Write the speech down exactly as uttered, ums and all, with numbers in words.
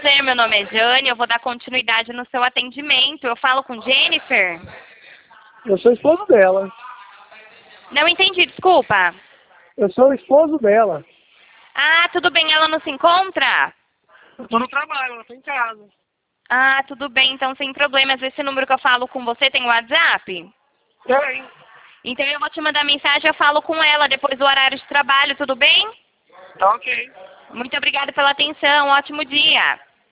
prazer, meu nome é Jane, eu vou dar continuidade no seu atendimento. Eu falo com Jennifer? Eu sou esposo dela. Não entendi, desculpa. Eu sou o esposo dela. Ah, tudo bem, ela não se encontra? Eu tô no trabalho, ela tá em casa. Ah, tudo bem, então sem problemas. Esse número que eu falo com você tem WhatsApp? Tem. Então eu vou te mandar mensagem, eu falo com ela depois do horário de trabalho, tudo bem? Tá ok. Muito obrigada pela atenção, ótimo dia.